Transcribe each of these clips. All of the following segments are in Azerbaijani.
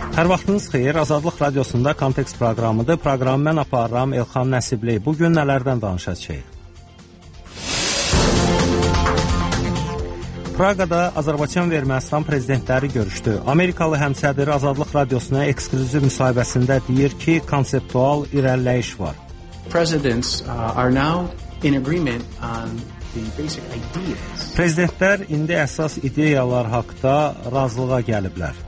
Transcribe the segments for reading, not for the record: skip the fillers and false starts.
Hər vaxtınız xeyir, Azadlıq Radiosunda Kontekst proqramıdır. Proqramı mən aparıram, Elxan Nəsibli. Bugün nələrdən danışacağıq? Praqada Azərbaycan və Ermənistan prezidentləri görüşdü. Amerikalı həmsədri Azadlıq Radiosuna eksklüziv müsahibəsində deyir ki, konseptual irəliləyiş var. Prezidentlər indi əsas ideyalar haqqında razılığa gəliblər.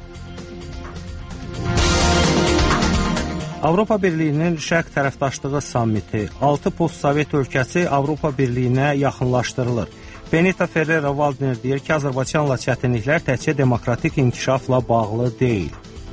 Avropa Birliyinin şərq tərəfdaşlığı sammiti, 6 postsovet ölkəsi Avropa Birliyinə yaxınlaşdırılır. Benita Ferrero-Waldner deyir ki, Azərbaycanla çətinliklər təkcə demokratik inkişafla bağlı deyil.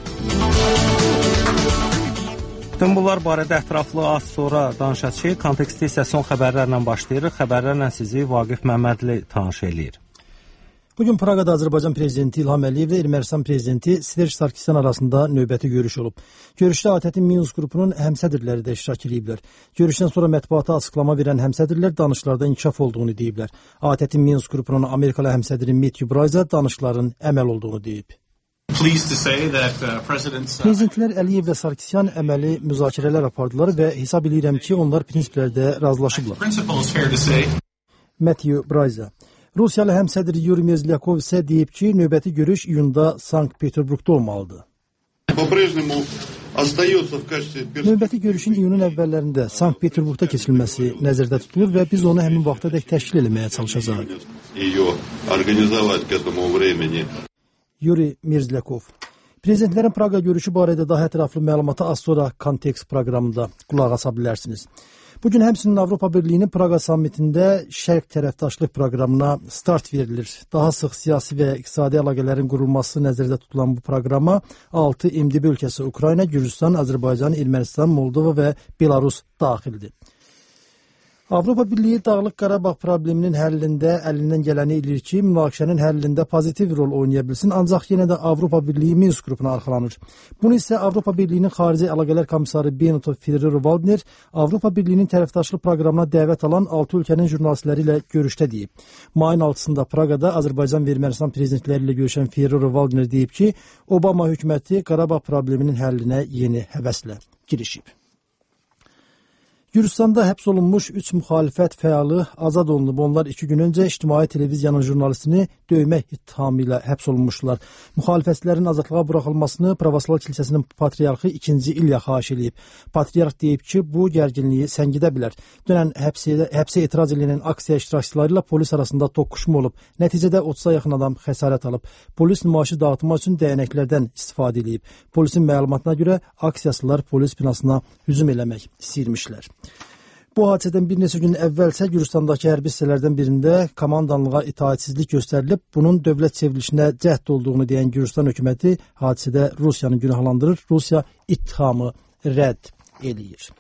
Bütün bunlar barədə ətraflı az sonra danışacağıq. Konteksti isə son xəbərlərlə başlayırıq. Xəbərlərlə sizi Vaqif Məmmədli tanış eləyir. Bugün Praqada Azərbaycan prezidenti İlham Əliyev və Ermənistan prezidenti Serj Sarkisyan arasında növbəti görüş olub. Görüşdə ATƏT-in Minsk qrupunun həmsədrləri də iştirak ediblər. Görüşdən sonra mətbuata açıqlama verən həmsədrlər danışıqlarda inkişaf olduğunu deyiblər. ATƏT-in Minsk qrupunun Amerikalı həmsədri Matthew Bryza danışıqların əməl olduğunu deyib. Prezidentlər Əliyev və Sarkisyan əməli müzakirələr apardılar və hesab edirəm ki, onlar prinsiplərdə razılaşıblar. Matthew Bryza. Rusiyalı həmsədr Yuri Mirzlyakov isə deyib ki, növbəti görüş iyunda Sankt-Peterburqda olmalıdır. Növbəti görüşün iyunun əvvəllərində Sankt-Peterburqda keçirilməsi nəzərdə tutulur və biz onu həmin vaxtadək təşkil etməyə çalışacağıq. Yuri Mirzlyakov. Prezidentlərin Praqa görüşü barədə daha ətraflı məlumata az sonra Kontekst proqramında qulaq asa bilərsiniz. Bugün həmçinin Avropa Birliyinin Praqa sammitində şərq tərəfdaşlıq proqramına start verilir. Daha sıx siyasi və iqtisadi əlaqələrin qurulması nəzərdə tutulan bu proqrama 6 MDB ölkəsi Ukrayna, Gürcüstan, Azərbaycan, Ermənistan, Moldova və Belarus daxildir. Avropa Birliyi Dağlıq Qarabağ probleminin həllində əlindən gələni edir ki, münaqişənin həllində pozitiv rol oynaya bilsin, ancaq yenə də Avropa Birliyi Minsk qrupuna arxalanır. Bunu isə Avropa Birliyinin Xarici Əlaqələr Komissarı Benita Ferrero-Waldner Avropa Birliyinin tərəfdaşlıq proqramına dəvət alan 6 ölkənin jurnalistləri ilə görüşdə deyib. Mayın 6-sında Praqada Azərbaycan və Ermənistan prezidentləri ilə görüşən Ferrero-Waldner deyib ki, Obama hökuməti Qarabağ probleminin həllinə yeni həvəslə girişib. Gürcüstanda həbs olunmuş 3 müxalifət fəalı azad olunub. Onlar 2 gün öncə ictimai televiziyanın jurnalistini döymək ittihamı ilə həbs olunmuşlar. Müxalifətçilərin azadlığa buraxılmasını Pravoslav kilsəsinin patriarxı 2. İlya xahiş edib. Patriarx deyib ki, bu gərginliyi səngidə bilər. Dünən həbsə etiraz edilən aksiya iştirakçıları ilə polis arasında toqquşma olub. Nəticədə 30-a yaxın adam xəsarət alıb. Polis nümayişi dağıtmaq üçün dəyənəklərdən istifadə edib. Polisin məlumatına görə aksiyaçılar polis binasına hücum eləmək istəyirmişlər. Bu hadisədən bir neçə gün əvvəlsə Gürcüstandakı hərbi hissələrdən birində komandanlığa itaətsizlik göstərilib, bunun dövlət çevrilişinə cəhd olduğunu deyən Gürcüstan hökuməti hadisədə Rusiyanı günahlandırır, Rusiya ittihamı rədd eləyir.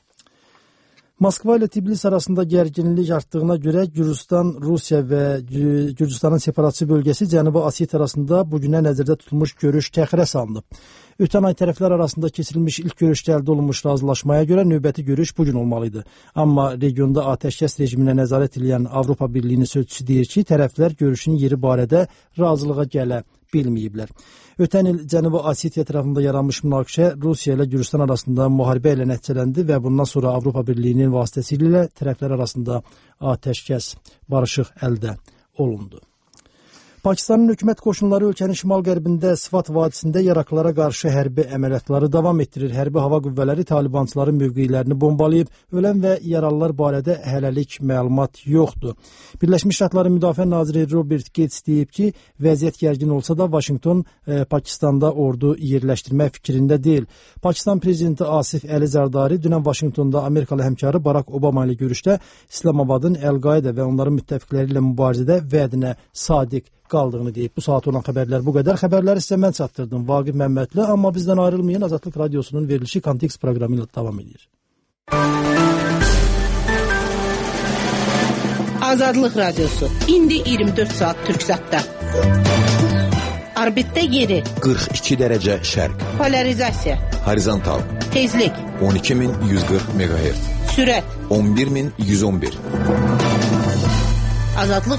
Moskva ilə Tbilisi arasında gərginlik artdığına görə Gürcüstan, Rusiya və Gürcüstanın separatçı bölgəsi Cənubi Osetiya arasında bugünə nəzərdə tutulmuş görüş təxirə salınıb. Ötən ay tərəflər arasında keçirilmiş ilk görüşdə əldə olunmuş razılaşmaya görə növbəti görüş bugün olmalıydı. Amma regionda atəşkəs rejiminə nəzarət edən Avropa Birliyinin sözçüsü deyir ki, tərəflər görüşün yeri barədə razılığa gələ bilməyiblər. Ötən il Cənubi Osetiya tərəfində yaranmış münaqişə Rusiya ilə Gürcüstan arasında müharibə ilə nəticələndi və bundan sonra Avropa Birliyinin vasitəsilə tərəflər arasında atəşkəs, barışıq əldə olundu. Pakistanın hökumət qoşunları ölkənin şimal-qərbində Svat vadisində yaraklara qarşı hərbi əməliyyatları davam etdirir. Hərbi hava qüvvələri talibançıların mövqelərini bombalayıb, ölən və yaralılar barədə hələlik məlumat yoxdur. Birləşmiş Ştatların Müdafiə naziri Robert Gates deyib ki, vəziyyət gərgin olsa da Vaşinqton Pakistanda ordu yerləşdirmək fikrində deyil. Pakistan prezidenti Asif Əli Zardari dünən Vaşinqtonda Amerikalı həmkarı Barack Obama ilə görüşdə İslamabadın Əl-Qaida və onların müttəfiqləri ilə mübarizədə vədinə sadiq qaldığını deyib. Bu saat olan xəbərlər bu qədər. Xəbərləri sizə mən çatdırdım, Vaqif Məmmədli. Amma bizdən ayrılmayın, Azadlıq Radiosunun verilişi Kontekst proqramı ilə davam edir. Azadlıq Radiosu. İndi 24 saat Türksatda. Orbitdə yeri. 42 dərəcə şərq. Polarizasiya. Horizontal. Tezlik. 12140 MHz. Sürət. 11111. Azadlıq